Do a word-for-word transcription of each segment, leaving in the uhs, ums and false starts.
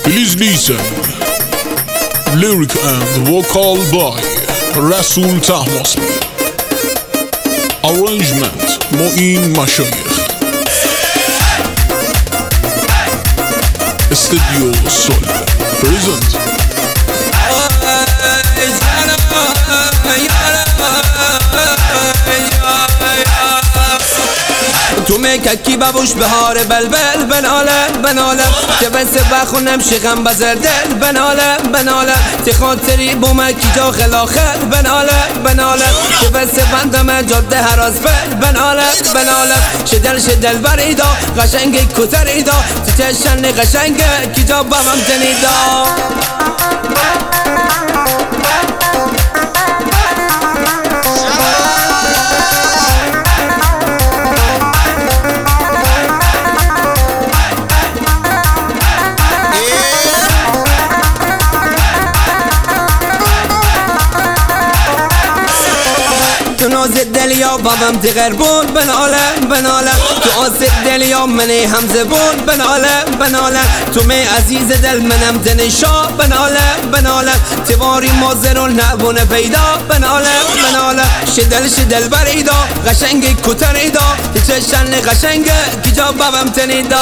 Please listen. Lyric and vocal by Rasul Tahmasbi. Arrangement Moin Mashayikh. Studio Sol present. تو میککی ببوش بهار بلبل بناله بناله که بس بخونم شغم بزر دل بناله بناله تی خاطری بومکی جا خلاخل بناله بناله که بس بندم جاده هراز بل بناله بناله شدل شدل بریدا قشنگ کتریدا تی چشن قشنگ کی جا بمم تنیدا تو ناز دلیا بابم دیگر بود بناله بناله تو آسد دلیا منی همزه بود بناله بناله تو می عزیز دل منم دنشا بناله بناله تیواری مازرون نبونه پیدا بناله بناله شدل شدل بریدا قشنگ کتریدا چشن قشنگ کی جا بابم تنیدا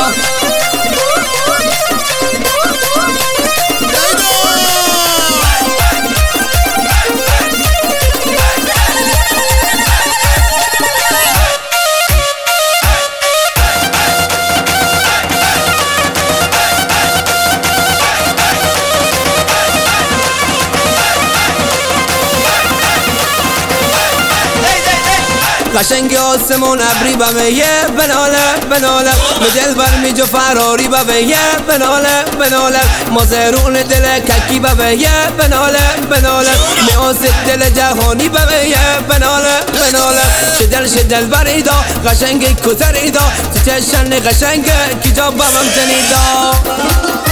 قشنگ آسمون ابری بمیه بناله بناله مدل برمی جو فراری بمیه بناله بناله مازرون دل ککی بمیه بناله بناله میاسد دل جهانی بمیه بناله بناله شدل شدل بریدا قشنگ کتریدا چشن قشنگ کی جا بمم تنیدا